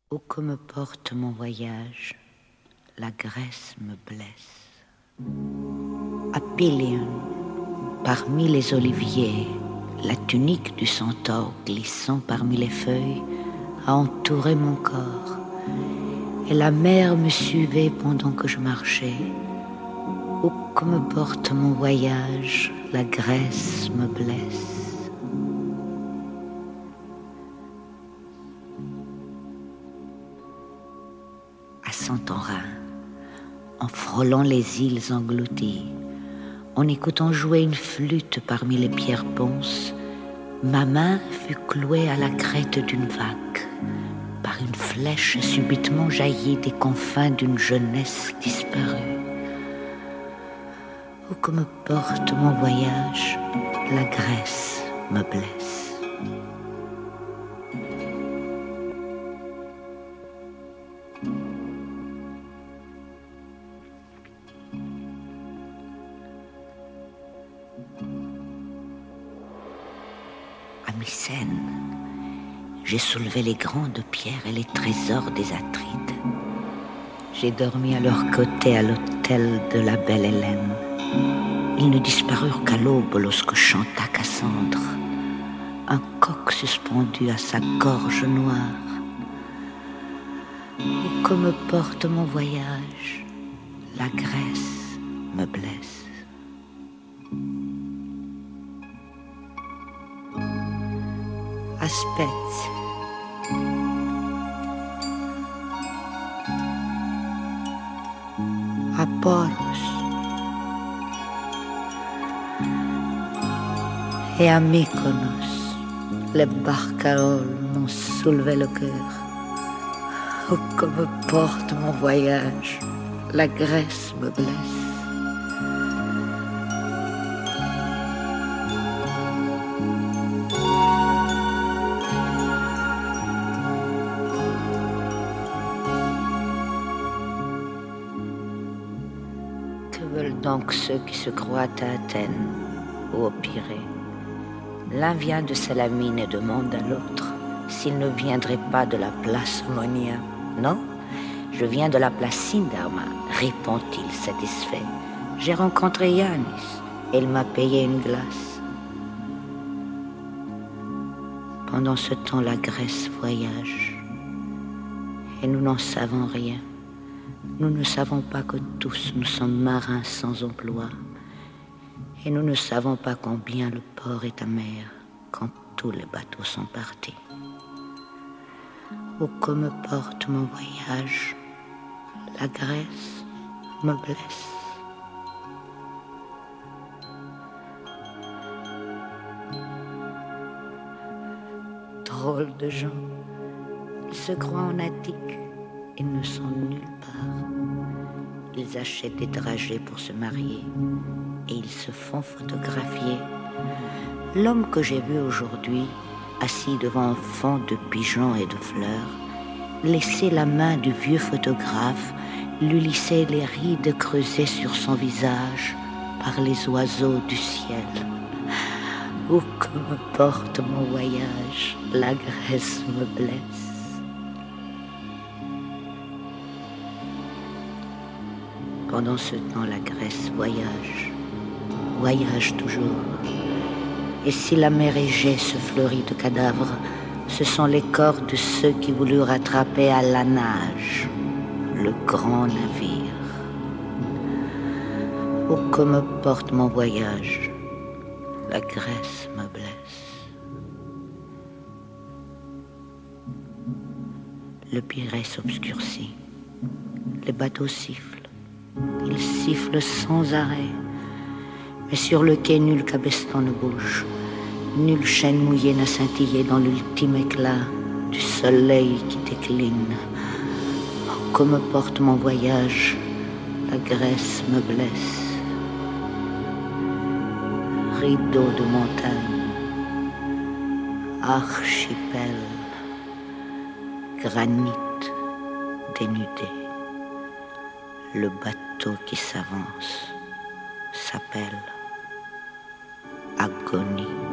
Où que me porte mon voyage, la Grèce me blesse. À Pylion, parmi les oliviers, la tunique du centaure glissant parmi les feuilles a entouré mon corps, et la mer me suivait pendant que je marchais. Où que me porte mon voyage, la Grèce me blesse. À Santorin, en frôlant les îles englouties, en écoutant jouer une flûte parmi les pierres ponces, ma main fut clouée à la crête d'une vague, par une flèche subitement jaillie des confins d'une jeunesse disparue. Où que me porte mon voyage, la Grèce me blesse. À Mycène, j'ai soulevé les grandes pierres et les trésors des Atrides. J'ai dormi à leur côté à l'hôtel de la belle Hélène. Ils ne disparurent qu'à l'aube lorsque chanta Cassandre, un coq suspendu à sa gorge noire. Où que me porte mon voyage, la Grèce me blesse. À Spezia, à Poros et à Mykonos, les barcaroles m'ont soulevé le cœur. Où que me porte mon voyage, la Grèce me blesse. Que veulent donc ceux qui se croient à Athènes ou au Pirée? L'un vient de Salamine et demande à l'autre s'il ne viendrait pas de la place Monia. Non, je viens de la place Sindarma, répond-il satisfait. J'ai rencontré Yannis et il m'a payé une glace. Pendant ce temps, la Grèce voyage et nous n'en savons rien. Nous ne savons pas que tous nous sommes marins sans emploi. Et nous ne savons pas combien le port est amer quand tous les bateaux sont partis. Où que me porte mon voyage, la Grèce me blesse. Drôles de gens, ils se croient en Attique et ne sont nulle part. Ils achètent des dragées pour se marier et ils se font photographier. L'homme que j'ai vu aujourd'hui, assis devant un fond de pigeons et de fleurs, laissait la main du vieux photographe lui lisser les rides creusées sur son visage par les oiseaux du ciel. Où que me porte mon voyage, la Grèce me blesse. Pendant ce temps, la Grèce voyage toujours. Et si la mer Égée se fleurit de cadavres, ce sont les corps de ceux qui voulurent attraper à la nage le grand navire. Où que me porte mon voyage, la Grèce me blesse. Le Pirée s'obscurcit, les bateaux sifflent. Ils sifflent sans arrêt, mais sur le quai nul cabestan ne bouge, nulle chaîne mouillée n'a scintillé dans l'ultime éclat du soleil qui décline. Oh, que me porte mon voyage, la Grèce me blesse. Rideau de montagne, archipel, granit dénudé. Le bateau qui s'avance s'appelle agonie.